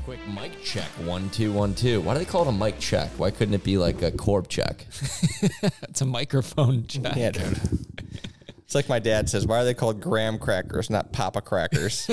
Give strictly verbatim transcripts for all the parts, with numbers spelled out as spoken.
Quick mic check. One, two, one, two. Why do they call it a mic check? Why couldn't it be like a Corb check? It's a microphone check. Yeah, dude. It's like my dad says, why are they called graham crackers, not papa crackers?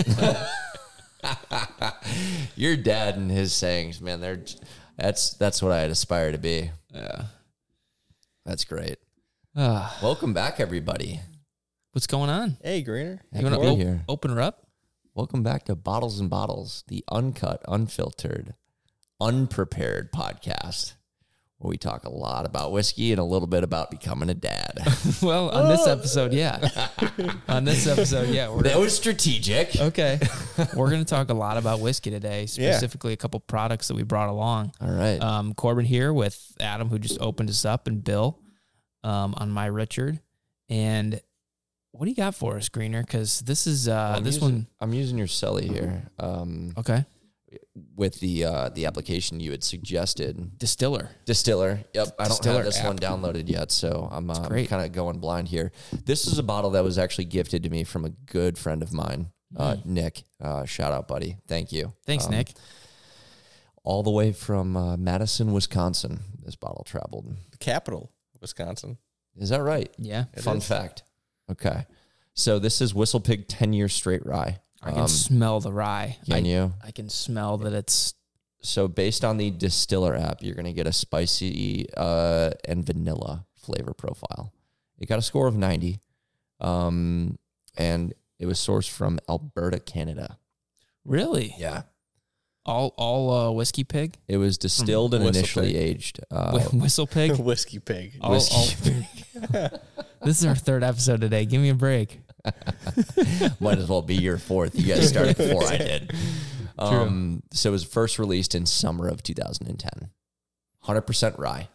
Your dad and his sayings, man, they're that's that's what I'd aspire to be. Yeah. That's great. Uh, Welcome back, everybody. what's going on? Hey, Greener. You want Happy to to be op- here. open her up? Welcome back to Bottles and Bottles, the uncut, unfiltered, unprepared podcast where we talk a lot about whiskey and a little bit about becoming a dad. Well, on this episode, yeah. on this episode, yeah. We're That was strategic. okay. We're going to talk a lot about whiskey today, specifically a couple products that we brought along. All right. Um, Corbin here with Adam, who just opened us up, and Bill um, on My Richard. And what do you got for us, Greener? Because this is uh, I'm this using, one. I'm using your Sully here um, Okay. with the uh, the application you had suggested. Distiller. Distiller. Yep. I don't Distiller have this app. one downloaded yet, so I'm, uh, great. kind of going blind here. This is a bottle that was actually gifted to me from a good friend of mine, uh, Nick. Uh, shout out, buddy. Thank you. Thanks, Um, Nick. All the way from uh, Madison, Wisconsin, this bottle traveled. The capital of Wisconsin. Is that right? Yeah. It Fun is. fact. Okay. So this is Whistle Pig ten-year straight rye. I can Um, smell the rye. Can I, you? I can smell that it's So based on the Distiller app, you're going to get a spicy uh, and vanilla flavor profile. It got a score of ninety, um, and it was sourced from Alberta, Canada. really Yeah. all all uh, whiskey pig, It was distilled and Whistle initially Pig. aged. Uh, Wh- whistle pig. Whiskey pig. All- whiskey all- This is our third episode today. Give me a break. Might as well be your fourth. You guys started before I did. Um, so it was first released in summer of two thousand ten. one hundred percent rye.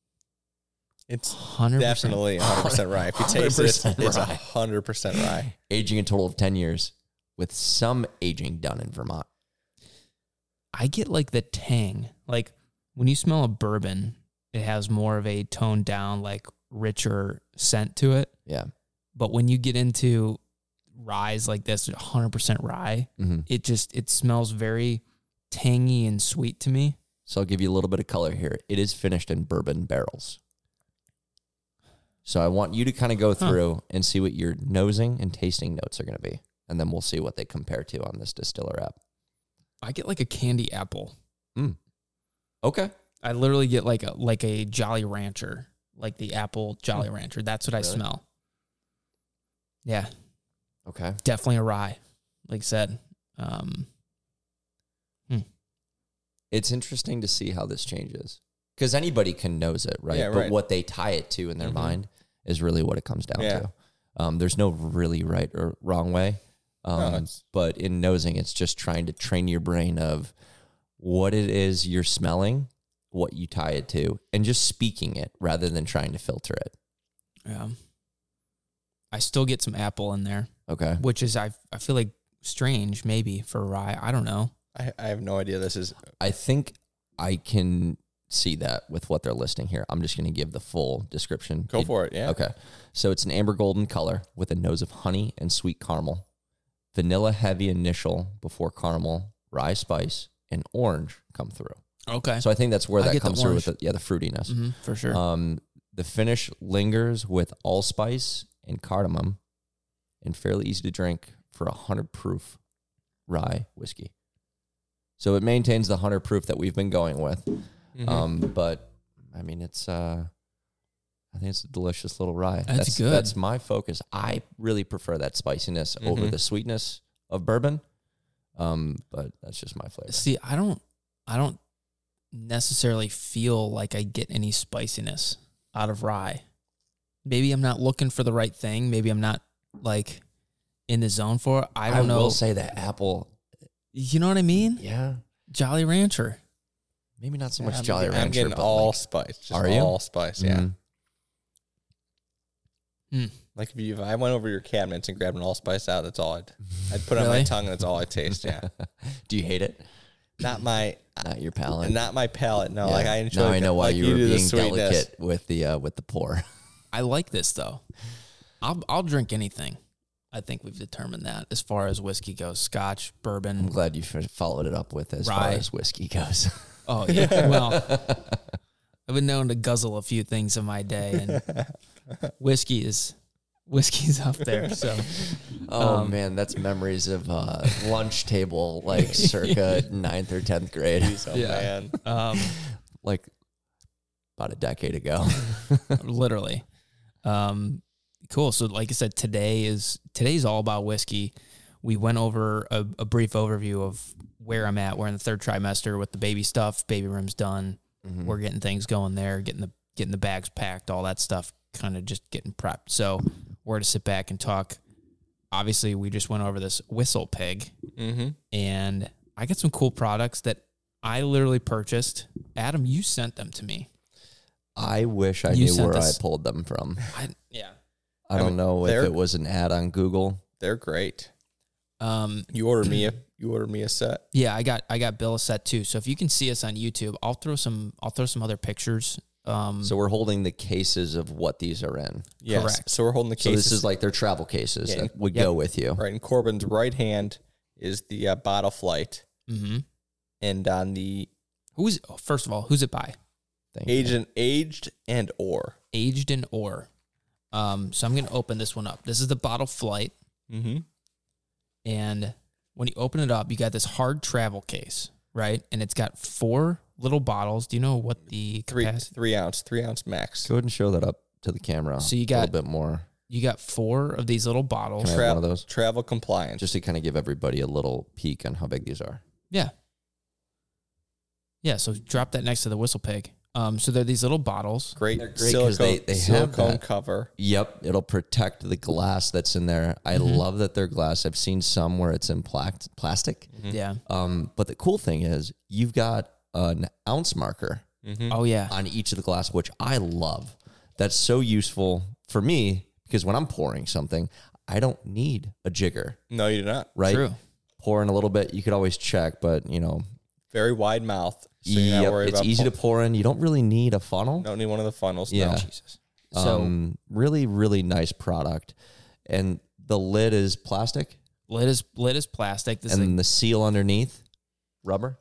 It's Hundred percent. definitely one hundred percent rye. If you taste it, it's, one hundred percent it's rye. one hundred percent rye. Aging a total of ten years with some aging done in Vermont. I get like the tang. Like when you smell a bourbon, it has more of a toned down, like richer scent to it. Yeah. But when you get into ryes like this, one hundred percent rye, Mm-hmm. it just it smells very tangy and sweet to me. So I'll give you a little bit of color here. It is finished in bourbon barrels. So I want you to kind of go Huh. through and see what your nosing and tasting notes are going to be. And then we'll see what they compare to on this Distiller app. I get like a candy apple. Okay. I literally get like a like a Jolly Rancher, like the apple Jolly Rancher. That's what I Really? smell. Yeah, Okay. definitely a rye. Like I said, um, It's interesting to see how this changes. Because anybody can nose it, right? Yeah, But right. what they tie it to in their Mhm. mind is really what it comes down Yeah. to. Um, there's no really right or wrong way. Um, No, it's- but in nosing, it's just trying to train your brain of what it is you're smelling, what you tie it to, and just speaking it rather than trying to filter it. yeah. I still get some apple in there, Okay. which is I I feel like strange maybe for rye. I don't know. I, I have no idea. This is I think I can see that with what they're listing here. I'm just going to give the full description. go for it. Yeah. Okay. So it's an amber golden color with a nose of honey and sweet caramel, vanilla heavy initial before caramel, rye spice, and orange come through. Okay, So I think that's where I that get the comes through with the, orange. yeah, the fruitiness. hmm for sure. Um, the finish lingers with allspice and cardamom and fairly easy to drink for a hundred proof rye whiskey. So it maintains the hundred proof that we've been going with. Mhm. Um, but I mean, it's, uh, I think it's a delicious little rye. That's good. That's my focus. I really prefer that spiciness over Mhm. the sweetness of bourbon. Um, but that's just my flavor. See, I don't I don't necessarily feel like I get any spiciness out of rye. Maybe I'm not looking for the right thing. Maybe I'm not like in the zone for it. I don't know. will say that apple, You know what I mean? yeah, Jolly Rancher. maybe not so Yeah, much I'm Jolly getting- Rancher. I'm getting but all like, spice. Just Are you? all spice. Yeah. Mhm. Mm. Like if, you, if I went over your cabinets and grabbed an allspice out, that's all I'd I'd put it on my Really? tongue, and that's all I taste. Yeah. Do you hate it? Not my Not your palate. not my palate. No, Yeah. like I enjoy. Now I know why like you were do the being sweetness. delicate with the uh, with the pour. I like this though. I'll I'll drink anything. I I think we've determined that as far as whiskey goes. Scotch, I'm bourbon. glad you f- followed it up with as far Rye. as whiskey goes. Oh, yeah. Well, I've been known to guzzle a few things in my day, and whiskey is whiskey's up there. So, Oh Um, man, that's memories of uh, lunch table, like circa ninth or tenth grade, Oh, Yeah. man. um, like about a decade ago. literally. Um, cool. So, like I said, today is today's all about whiskey. We went over a, a brief overview of where I'm at. We're in the third trimester with the baby stuff. Baby room's done. Mhm. We're getting things going there, getting the getting the bags packed, all that stuff, kind of just getting prepped. So we're to sit back and talk. Obviously, we just went over this Whistle Pig, Mm-hmm. and I got some cool products that I literally purchased. Adam, you sent them to me. I wish I You knew sent where us- I pulled them from. I, yeah. I I don't mean, know if they're- it was an ad on Google. They're great. Um, You ordered me a you ordered me a set. Yeah, I got I got Bill a set too. So if you can see us on YouTube, I'll throw some I'll throw some other pictures. Um, So we're holding the cases of what these are in. Yes. Correct. So we're holding the So cases. this is like their travel cases Yeah. that would Yep. go with you. right in Corbin's right hand is the uh, bottle flight, mhm. and on the Who's oh, first of all, who's it by? Thank you. aged aged and or. Aged in Ore. Um, so I'm gonna open this one up. This is the bottle flight, Mm-hmm. and when you open it up, you got this hard travel case, right? And it's got four little bottles. Do you know what the Three capacity? three ounce three ounce max. Go ahead and show that up to the camera. So you a got- little bit more, You got four of these little bottles. Can I have one of those? Travel compliant. just to kind of give everybody a little peek on how big these are. Yeah. Yeah, so drop that next to the Whistle Pig. Um, so they're these little bottles. great, They're great 'cause silicone, they- they have silicone that. cover. Yep, it'll protect the glass that's in there. I Mhm. love that they're glass. I've seen some where it's in plac- plastic. Yeah. Um, but the cool thing is you've got an ounce marker Mm-hmm. Oh yeah. on each of the glass, which I love. That's so useful for me because when I'm pouring something, I don't need a jigger, No, you do not. right? True. Pour in a little bit, you could always check, but you know, Very wide mouth. So you're yep, not worried it's about easy pull- to pour in. You don't really need a funnel. Don't need one of the funnels. Yeah. No. Jesus. So um, really, really nice product. And the lid is plastic, lid is lid is plastic. This and is the seal underneath, rubber.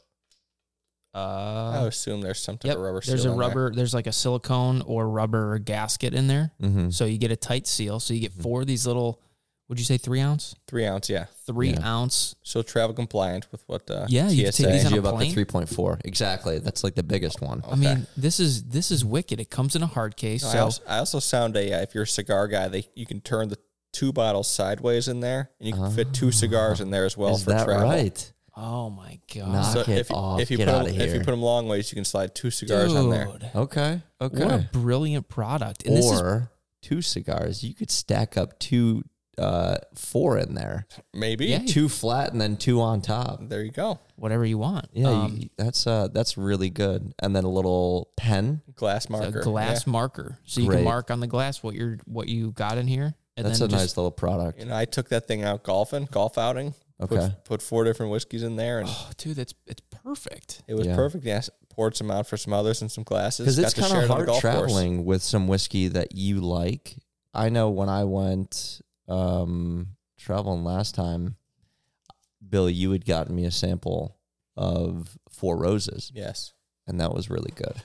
a, I uh assume there's some type yep, of rubber there's seal a in there. rubber there's like a silicone or rubber gasket in there. Mm-hmm. So you get a tight seal. So you get Mhm. four of these little, would you say three ounce? Three ounce, yeah. Three Yeah. ounce. So travel compliant with what uh, Yeah, you T can S take A. these on a about the plane? three point four. Exactly. That's like the biggest one. I mean, this is this is wicked. It comes in a hard case. No, I, so also, I also sound a uh, if you're a cigar guy, they you can turn the two bottles sideways in there, and you can fit two cigars in there as well Is for that travel. right? oh my god. Knock So it if, you- off. if you Get put outta them, if you here. put them long ways, you can slide two cigars on there. Dude, Okay. Okay. What a brilliant product. And this is or two cigars. You could stack up two, uh, four in there. Maybe. Yeah. Two flat and then two on top. There you go. whatever you want. Yeah, Um, you, that's uh, that's really good. And then a little pen. Glass it's marker. a glass Yeah. marker. So you Great. can mark on the glass what you're what you got in here. And That's a then nice just, little product. You know, I took that thing out golfing, golf outing. Okay. Put, put four different whiskeys in there, and oh, dude, that's it's perfect. it was Yeah. perfect. Yes, poured some out for some others and some glasses. Because it's Got to kind share of it on the hard golf course. traveling with some whiskey that you like. I know when I went um, traveling last time, Bill, you had gotten me a sample of Four Roses, Yes. and that was really good.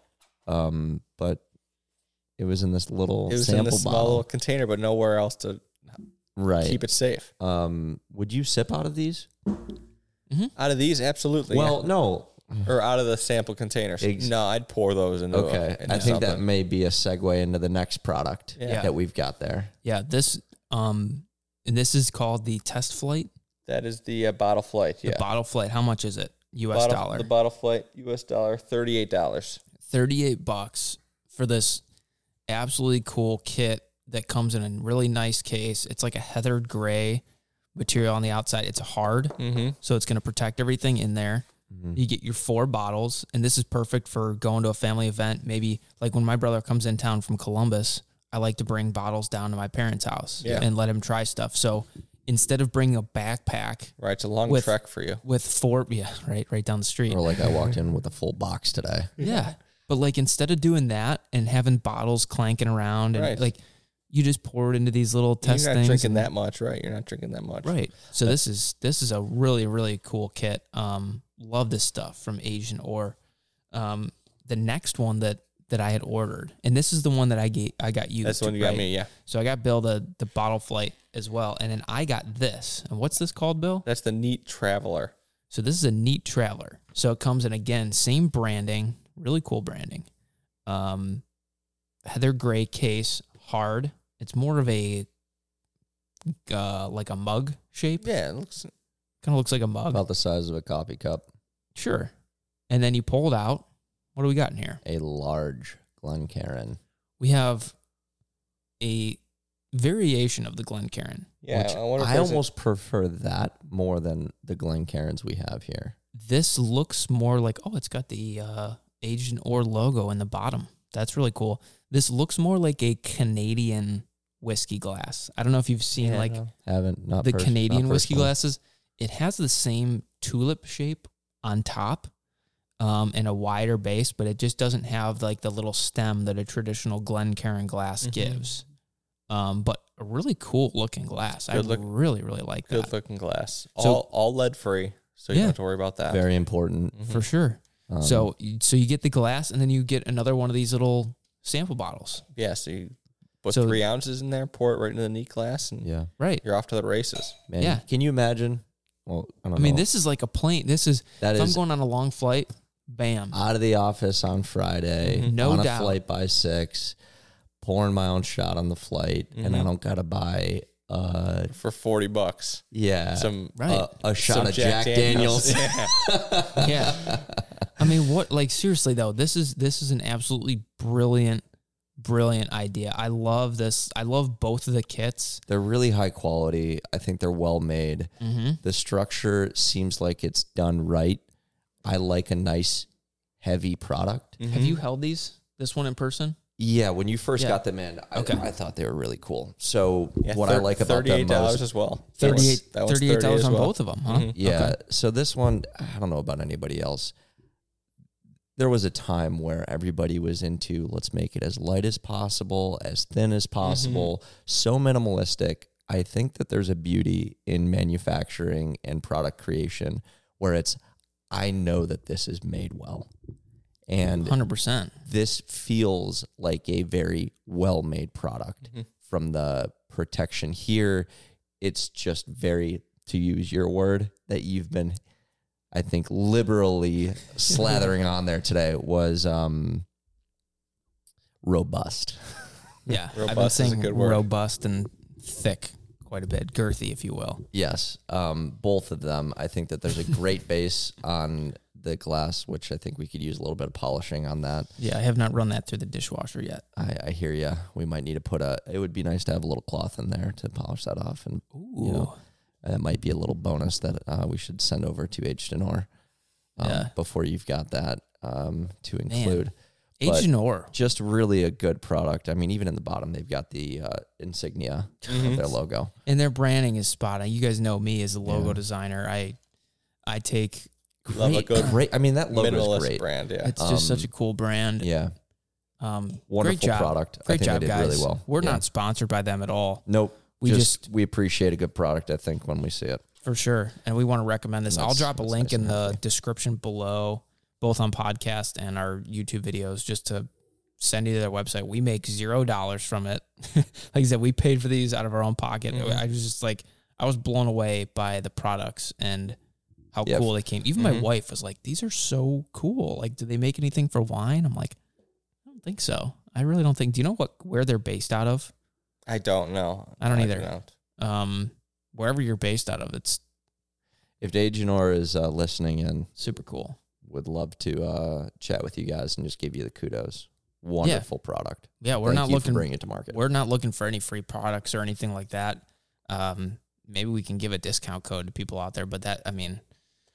Um, but it was in this little It was in sample this small bottle, little container, but nowhere else to right? keep it safe. Um, would you sip out of these? Out of these, absolutely. Well, no. yeah. Or out of the sample containers. Ex- no, I'd pour those into. a- Okay, into I think that something. may be a segue into the next product Yeah. that we've got there. Yeah, this um and this is called the test flight. that is the uh, bottle flight. The Yeah. bottle flight. How much is it? U S Bottle- dollar. The bottle flight, U S dollar, thirty-eight dollars. thirty-eight bucks for this absolutely cool kit that comes in a really nice case. It's like a heathered gray material on the outside. It's hard, Mm-hmm. so it's going to protect everything in there. Mhm. You get your four bottles, and this is perfect for going to a family event. Maybe like when my brother comes in town from Columbus, I like to bring bottles down to my parents' house Yeah. and let him try stuff. So instead of bringing a backpack Right, it's a long With- trek for you. with four, yeah, right, right down the street. Or like I walked in with a full box today. Yeah. But like instead of doing that and having bottles clanking around and Right. like you just pour it into these little test You're not things. drinking and- that much, right? You're not drinking that much. Right. So this is this is a really, really cool kit. Um, love this stuff from Asian Ore. Um, the next one that that I had ordered, and this is the one that I get I got you. That's the one you got me, yeah. So I got Bill the the bottle flight as well, and then I got this. And what's this called, Bill? That's the Neat Traveler. So this is a Neat Traveler. So it comes in, again, same branding, really cool branding. Um, heather gray case, hard. It's more of a uh, like a mug shape. Yeah, it looks Kind of looks like a mug. About the size of a coffee cup. Sure. And then you pull it out. What do we got in here? A large Glencairn. We have a variation of the Glencairn. yeah. which I, wonder if I there's a- almost prefer that more than the Glencairns we have here. This looks more like, oh, it's got the uh, Asian Ore logo in the bottom. That's really cool. This looks more like a Canadian whiskey glass. I don't know if you've seen Yeah, like no. Haven't not the pers- Canadian not whiskey personally. glasses. It has the same tulip shape on top um, and a wider base, but it just doesn't have like the little stem that a traditional Glencairn glass Mhm. gives. Um, but a really cool looking glass. I Good look- really, really like that. good looking glass. So- All all lead free, so you Yeah. don't have to worry about that. Very important. Mhm. For sure. Um, So, so you get the glass, and then you get another one of these little sample bottles. Yeah, so you put So- three ounces in there, pour it right into the neat glass, and yeah, Right. you're off to the races. man. Yeah. Can you imagine? Well, I don't I mean, know. this is like a plane. This is, that if is I'm going on a long flight, bam. out of the office on Friday, Mhm. No on a doubt. flight by six, pouring my own shot on the flight, and I Mhm. don't gotta buy uh For forty bucks. yeah Some Right. a, a shot some of Jack, Daniels. Yeah. Yeah. I mean, what, like, seriously, though, this is, this is an absolutely brilliant, brilliant idea. I love this. I love both of the kits. They're really high quality. I think they're well made. Mm-hmm. The structure seems like it's done right. I like a nice heavy product. Mhm. Have you held these, this one in person? Yeah, when you first Yeah. got them in, I, Okay. I thought they were really cool. So Yeah, what thir- I like about them thirty-eight dollars most, as well. That one's- thirty-eight that one's thirty-eight dollars as on well. both of them, huh? Mhm. yeah. Okay. So this one, I don't know about anybody else. There was a time where everybody was into let's make it as light as possible, as thin as possible, so minimalistic. I think that there's a beauty in manufacturing and product creation where it's, I know that this is made well. And one hundred percent. this feels like a very well-made product. Mhm. From the protection here, it's just very, to use your word, that you've been, I think, liberally slathering on there today was um, robust. Yeah. I've been Robust is a saying good word. robust and thick quite a bit, girthy, if you will. Yes, um, both of them. I think that there's a great base on the glass, which I think we could use a little bit of polishing on that. Yeah, I have not run that through the dishwasher yet. I, I hear you. We might need to put a, it would be nice to have a little cloth in there to polish that off. And Ooh. you know, that might be a little bonus that uh, we should send over to H. Denor um, Yeah. before you've got that um, to include. But Agent Ore. just really a good product. I mean, even in the bottom, they've got the uh, insignia Mhm. of their logo. And their branding is spot on. You guys know me as a logo Yeah. designer. I I take Love a great. good Great. I mean, that logo minimalist is great. brand. Yeah. It's just Um, such a cool brand. Yeah. Um, Wonderful great job. product. I Great think job, they did guys. really well. We're Yeah. not sponsored by them at all, Nope. We We just- just, we appreciate a good product, I think, when we see it. for sure. And we want to recommend this. I'll That's- drop a that's link nice in and the healthy. description below, both on podcast and our YouTube videos, just to send you to their website. We make zero dollars from it. Like I said, we paid for these out of our own pocket. Mhm. I was just like, I was blown away by the products and how Yeah. cool they came. Even my Mhm. wife was like, these are so cool. Like, do they make anything for wine? I'm like, I don't think so. I really don't think. Do you know what where they're based out of? I don't know. I don't either. don't. Um, wherever you're based out of, it's If Dejanor is uh, listening in, super cool. would love to uh, chat with you guys and just give you the kudos. Wonderful product. Yeah, we're Thank not you looking for bringing it to market. we're not looking for any free products or anything like that. Um, maybe we can give a discount code to people out there, but that, I mean,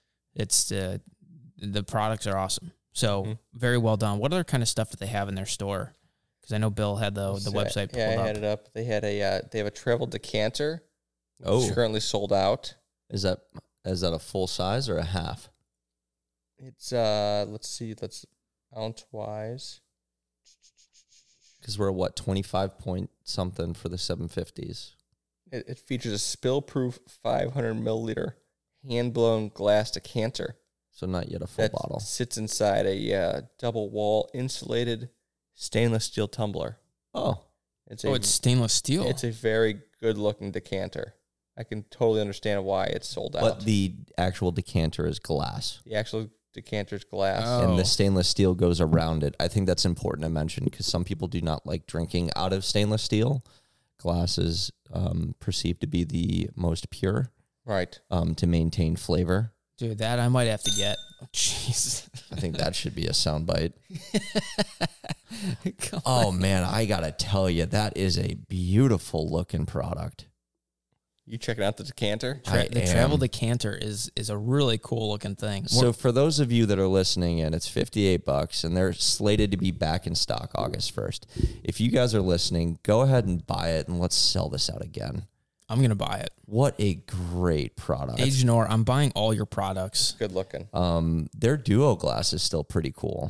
it's uh, the products are awesome. So Mhm. very well done. What other kind of stuff do they have in their store? Because I know Bill had the the So, website Yeah, I pulled had up. it up. They had a uh, they have a travel decanter. Which Oh. is currently sold out. Is that is that a full size or a half? It's uh let's see, let's ounce wise. Because we're at what, twenty-five point something for the seven fifties. It, it features a spill-proof five hundred milliliter hand-blown glass decanter. So not yet a full that bottle. Sits inside a uh, double-wall insulated stainless steel tumbler. Oh. It's a, Oh, it's stainless steel. It's a very good-looking decanter. I can totally understand why it's sold out. But the actual decanter is glass. The actual decanter's glass. Oh. And the stainless steel goes around it. I think that's important to mention because some people do not like drinking out of stainless steel. Glass is um, perceived to be the most pure Right. um, to maintain flavor. Dude, that I might have to get. Oh, jeez. I think that should be a soundbite. Oh, man, I got to tell you, that is a beautiful looking product. You checking out the decanter? Tra- I the am. travel decanter is is a really cool looking thing. So for those of you that are listening in, it's fifty-eight bucks and they're slated to be back in stock August first. If you guys are listening, go ahead and buy it and let's sell this out again. I'm gonna buy it. What a great product. Agent Or, I'm buying all your products. Good looking. Um, their Duo glass is still pretty cool.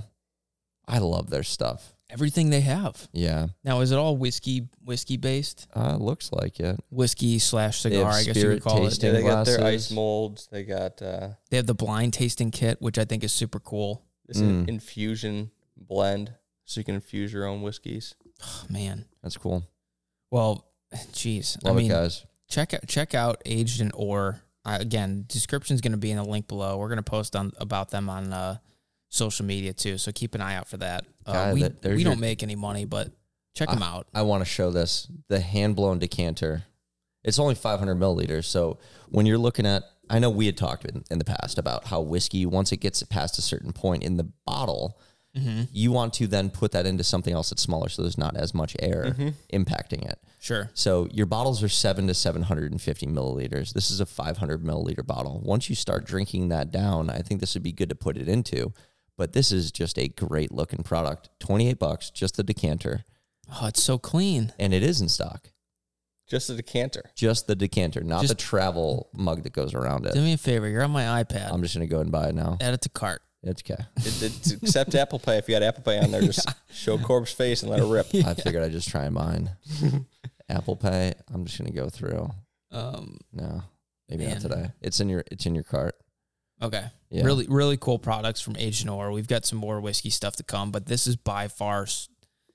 I love their stuff. Everything they have. Yeah. Now, is it all whiskey whiskey based? Uh, looks like it. Whiskey slash They cigar, have I guess you would spirit call it. tasting. Yeah, they got their glasses. ice molds. They got uh, They have the blind tasting kit, which I think is super cool. this Mm. infusion blend, so you can infuse your own whiskeys. Oh, man. That's cool. Well, geez. Love I mean, it, guys. check out check out Aged in Or. Uh, again, description's going to be in the link below. We're going to post on about them on uh, social media too, so keep an eye out for that. Uh, Guy, we that- there's we your- don't make any money, but check them out. I want to show this. The hand-blown decanter. It's only five hundred milliliters. So when you're looking at, I know we had talked in, in the past about how whiskey, once it gets past a certain point in the bottle, Mm-hmm. you want to then put that into something else that's smaller so there's not as much air impacting it. Sure. So your bottles are seven to seven hundred fifty milliliters. This is a five hundred milliliter bottle. Once you start drinking that down, I think this would be good to put it into. But this is just a great looking product. twenty-eight bucks, just the decanter. Oh, it's so clean. And it is in stock. Just a decanter. Just the decanter, not Just- the travel mug that goes around it. Do me a favor. You're on my iPad. I'm just going to go ahead and buy it now. Add it to cart. It's okay. It, it, accept Apple Pay. If you got Apple Pay on there, just show Corb's face and let it rip. I figured I'd just try mine. Apple Pay, I'm just going to go through. Um, No, maybe Man. not today. It's in your it's in your cart. okay. Yeah. Really, really cool products from Agent Or. We've got some more whiskey stuff to come, but this is by far s-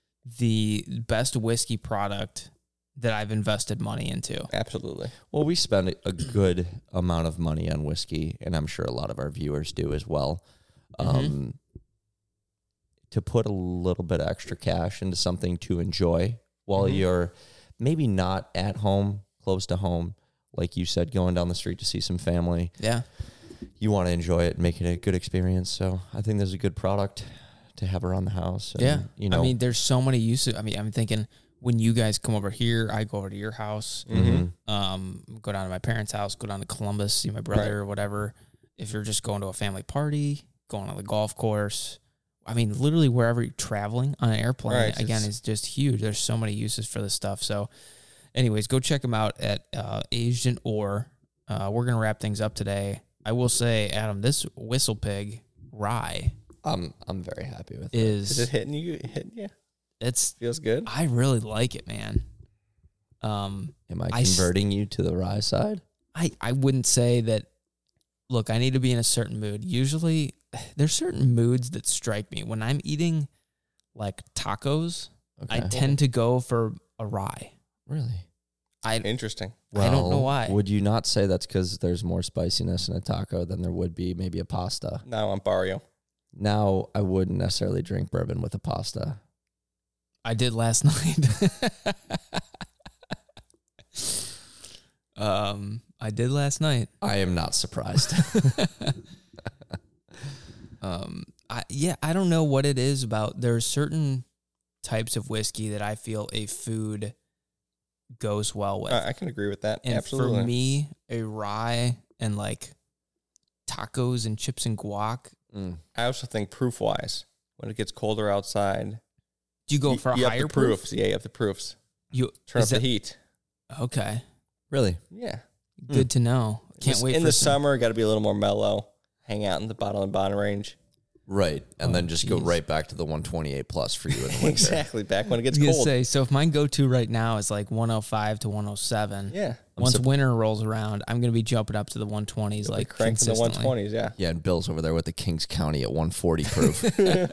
the best whiskey product that I've invested money into. Absolutely. Well, we spend a good amount of money on whiskey, and I'm sure a lot of our viewers do as well. Um, to put a little bit of extra cash into something to enjoy while Mhm. you're maybe not at home, close to home, like you said, going down the street to see some family. Yeah. You want to enjoy it, make it a good experience. So I think this is a good product to have around the house. And, Yeah. you know, I mean, there's so many uses. I mean, I'm thinking when you guys come over here, I go over to your house, mhm. um, go down to my parents' house, go down to Columbus, see my brother Right. or whatever. If you're just going to a family party, going on the golf course, I mean, literally wherever you're traveling on an airplane, Right, again, it's- is just huge. There's so many uses for this stuff. So anyways, go check them out at uh, Aged in Or. Uh, we're going to wrap things up today. I will say, Adam, this Whistle Pig rye I'm I'm very happy with it. is, Is it hitting you? Hitting you? it's, Feels good. I really like it, man. Um, Am I I s- converting you to the rye side? I, I wouldn't say that. Look, I need to be in a certain mood. Usually, there's certain moods that strike me. When I'm eating like tacos, I Okay. tend to go for a rye. Really? I Interesting. I don't know Well, why. Would you not say that's because there's more spiciness in a taco than there would be maybe a pasta? Now I'm Barrio. Now, I wouldn't necessarily drink bourbon with a pasta. I did last night. um, I did last night. I am not surprised. Um, I yeah, I don't know what it is about. There's certain types of whiskey that I feel a food goes well with. Uh, I can agree with that. And Absolutely. for me, a rye and like tacos and chips and guac. Mm. I also think proof wise, when it gets colder outside, Do you go you, for a you higher have the proof? proofs. Yeah, you have the proofs. You Turn is up that- the heat. Okay, Really? Yeah. good to know. Can't This- wait in for the some- summer. Got to be a little more mellow. Hang out in the bottom and bottom range. Right. And Oh, then just go geez. right back to the one twenty-eight plus for you in the winter. Exactly. Back when it I gets was gonna cold. say, so if mine go-to right now is like one oh five to one oh seven, Yeah. once sup- winter rolls around, I'm gonna be jumping up to the one twenties like Cranking the one consistently. twenties. Yeah. Yeah, and Bill's over there with the Kings County at one forty proof.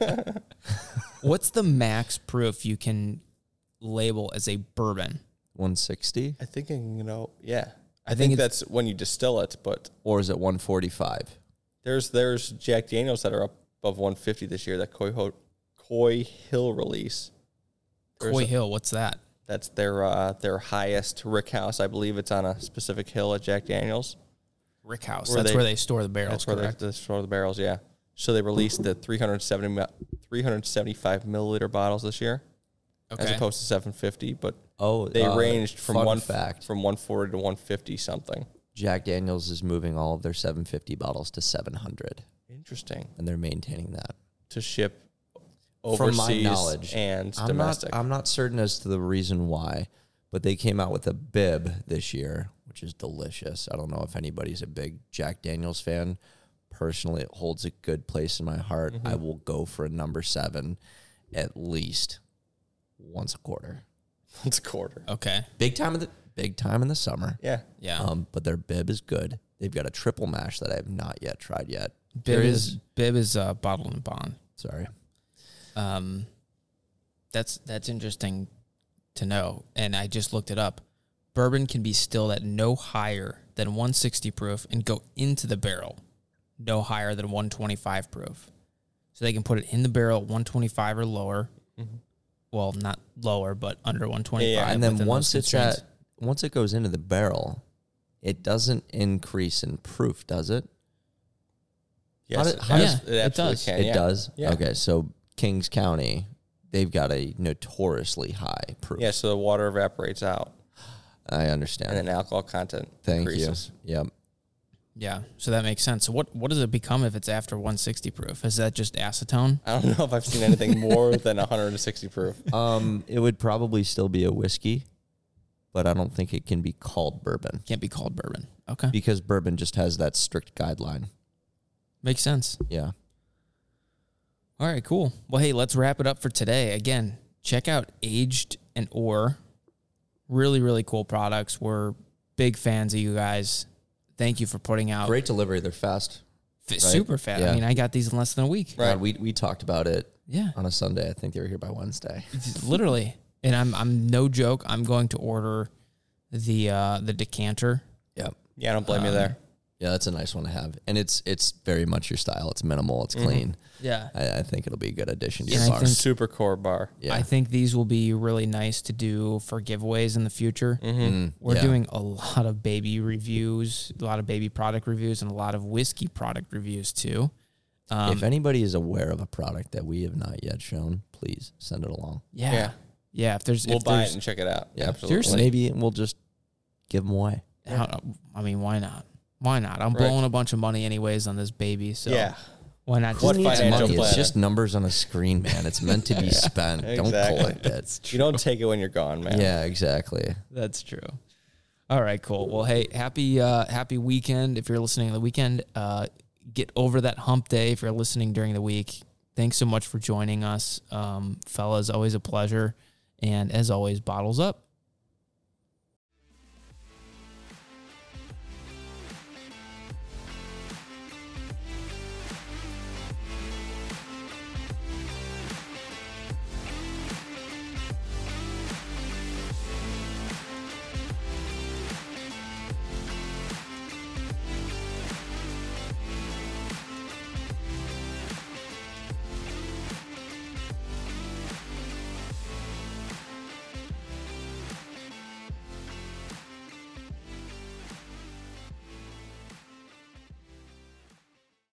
What's the max proof you can label as a bourbon? one sixty? I think, you know, yeah. I, I think, think that's when you distill it, but Or is it one forty-five? there's there's Jack Daniels that are up above one fifty this year, that Coy, Ho- Coy Hill release. There's Coy a- Hill, what's that? That's their uh, their highest rick house. I believe it's on a specific hill at Jack Daniels. Rick House. Where That's they- where they store the barrels, That's where they, correct? they store the barrels, yeah. So they released the three seventy, three seventy-five milliliter bottles this year, as Okay. opposed to seven fifty. But Oh, they uh, ranged from fun one fact. from one forty to one fifty something. Jack Daniels is moving all of their seven fifty bottles to seven hundred, Interesting. and they're maintaining that. To ship From my overseas knowledge, and I'm domestic. Not, I'm not certain as to the reason why, but they came out with a bib this year, which is delicious. I don't know if anybody's a big Jack Daniels fan. Personally, it holds a good place in my heart. Mm-hmm. I will go for a number seven at least once a quarter. It's a quarter. Okay. Big time in the big time in the summer. Yeah. Yeah. Um, but their bib is good. They've got a triple mash that I have not yet tried yet. Bib There is Bib is uh, bottled and bond. Sorry. Um, that's that's interesting to know, and I just looked it up. Bourbon can be distilled at no higher than one sixty proof and go into the barrel no higher than one twenty-five proof. So they can put it in the barrel at one twenty-five or lower. Mm-hmm. Well, not lower, but under one twenty-five. Yeah, And then within once those it's constraints. at once it goes into the barrel, it doesn't increase in proof, does it? Yes, did- it, how does- does- it it absolutely does. can. It yeah. does? Yeah. Okay, so Kings County, they've got a notoriously high proof. Yeah, so the water evaporates out, I understand. and then alcohol content Thank increases. you. Yep. Yeah, so that makes sense. So what what does it become if it's after one sixty proof? Is that just acetone? I don't know if I've seen anything more than one sixty proof. Um, it would probably still be a whiskey, but I don't think it can be called bourbon Can't be called bourbon. Okay, because bourbon just has that strict guideline. makes sense. Yeah. All right, cool. Well, hey, let's wrap it up for today. Again, check out Aged and Or. Really, really cool products. We're big fans of you guys. Thank you for putting out Great delivery. They're fast. f- super fast. Yeah. I mean, I got these in less than a week. Right. God, we we talked about it Yeah, on a Sunday. I think they were here by Wednesday. it's literally. And I'm I'm no joke. I'm going to order the uh, the decanter. Yep. Yeah, I don't blame you Um, there. Yeah, that's a nice one to have, and it's it's very much your style. It's minimal. It's clean. Yeah. I, I think it'll be a good addition to And your I bar. think- Super core bar. Yeah. I think these will be really nice to do for giveaways in the future. Mm, We're yeah. doing a lot of baby reviews, a lot of baby product reviews, and a lot of whiskey product reviews too. Um, if anybody is aware of a product that we have not yet shown, please send it along. yeah, yeah, Yeah. If there's, We'll if buy there's, it and check it out. Yeah. Absolutely. Seriously. Maybe we'll just give them away. how- I mean, why not? Why not? I'm Right. blowing a bunch of money anyways on this baby, so Yeah. why not? What just- Needs financial money? It's planning? just numbers on a screen, man. It's meant to be spent. Don't exactly. collect it. You don't take it when you're gone, man. Yeah, exactly. That's true. All right, cool. Well, hey, happy uh, happy weekend. If you're listening on the weekend, uh, get over that hump day. If you're listening during the week, thanks so much for joining us, um, fellas. Always a pleasure. And as always, bottles up.